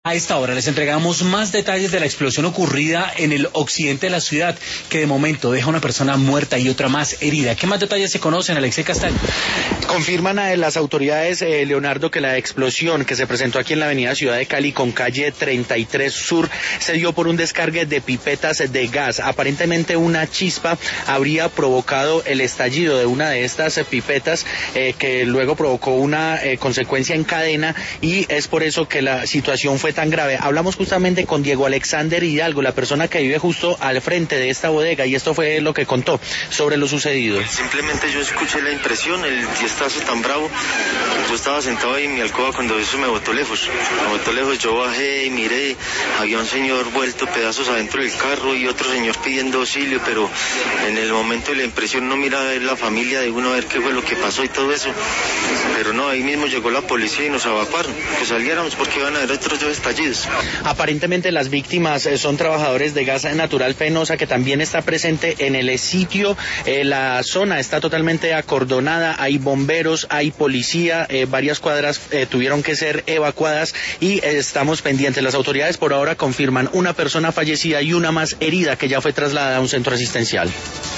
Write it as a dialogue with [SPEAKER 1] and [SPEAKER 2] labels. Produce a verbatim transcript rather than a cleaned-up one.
[SPEAKER 1] A esta hora les entregamos más detalles de la explosión ocurrida en el occidente de la ciudad, que de momento deja una persona muerta y otra más herida. ¿Qué más detalles se conocen, Alexei Castaño?
[SPEAKER 2] Confirman a las autoridades, eh, Leonardo, que la explosión que se presentó aquí en la avenida Ciudad de Cali con calle treinta y tres Sur se dio por un descargue de pipetas de gas. Aparentemente una chispa habría provocado el estallido de una de estas eh, pipetas eh, que luego provocó una eh, consecuencia en cadena, y es por eso que la situación fue tan grave. Hablamos justamente con Diego Alexander Hidalgo, la persona que vive justo al frente de esta bodega, y esto fue lo que contó sobre lo sucedido.
[SPEAKER 3] Simplemente yo escuché la impresión, el tiestazo tan bravo. Yo estaba sentado ahí en mi alcoba cuando eso me botó lejos. Me botó lejos, yo bajé y miré, había un señor vuelto pedazos adentro del carro y otro señor pidiendo auxilio, pero en el momento de la impresión no mira a ver la familia de uno, a ver qué fue lo que pasó y todo eso. Pero no, ahí mismo llegó la policía y nos evacuaron, que saliéramos porque iban a haber otros dos estallidos.
[SPEAKER 2] Aparentemente las víctimas eh, son trabajadores de gas natural Fenosa, que también está presente en el sitio. Eh, la zona está totalmente acordonada, hay bomberos, hay policía, eh, varias cuadras eh, tuvieron que ser evacuadas y eh, estamos pendientes. Las autoridades por ahora confirman una persona fallecida y una más herida que ya fue trasladada a un centro asistencial.